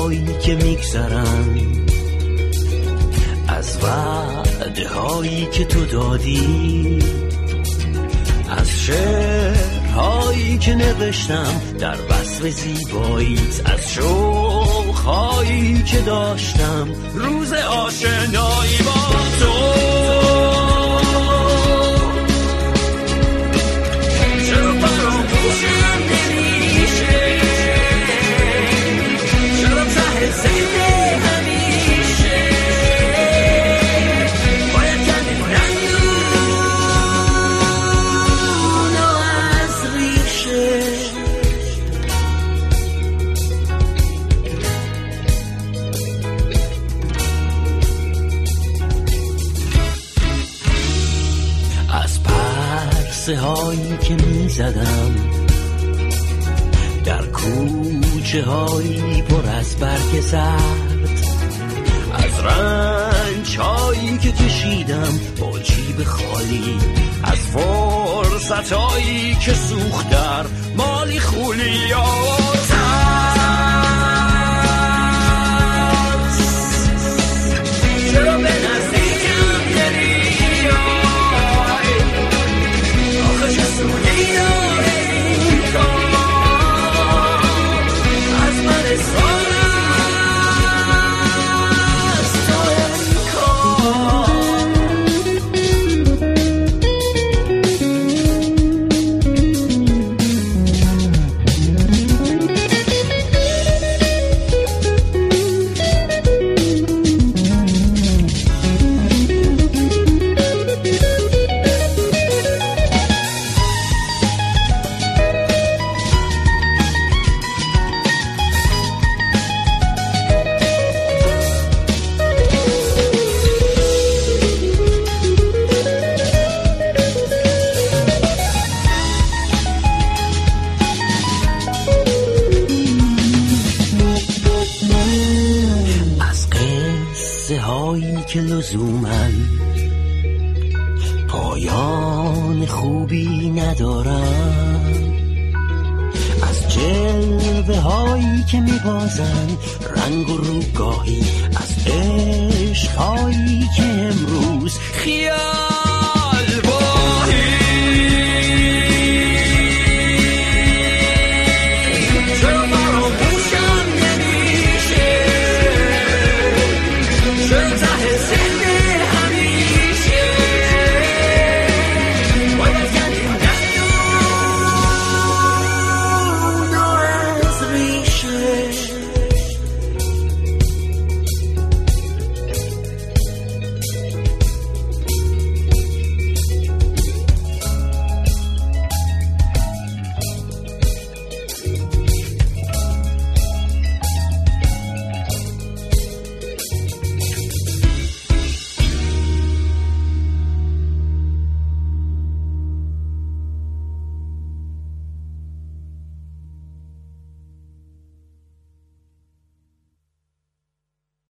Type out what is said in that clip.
هایی که میگذرن، از وعده هایی که تو دادی، از شعرهایی که نوشتم در وصف زیباییت، از شوق هایی که داشتم روز آشنایی با تو. چرا فراموشم نمیشه؟ چرا ته ذهن همیشه باید کمی رنگون و از ریشه؟ از پرسه هایی که می زدم در کوچه هایی پر از برگ زرد، از رنج هایی که کشیدم با جیب خالی، از فرصت هایی که سوخت در مالی خولی و ترس. چرا به نزدیکم نمیای؟ آخه چه سودی داره این کار؟ از من اصرار از تو این کار. که لزومن پایان خوبی ندارن، از جلوه هایی که میبازن رنگ و روگاهی، از عشق هایی که امروز خیال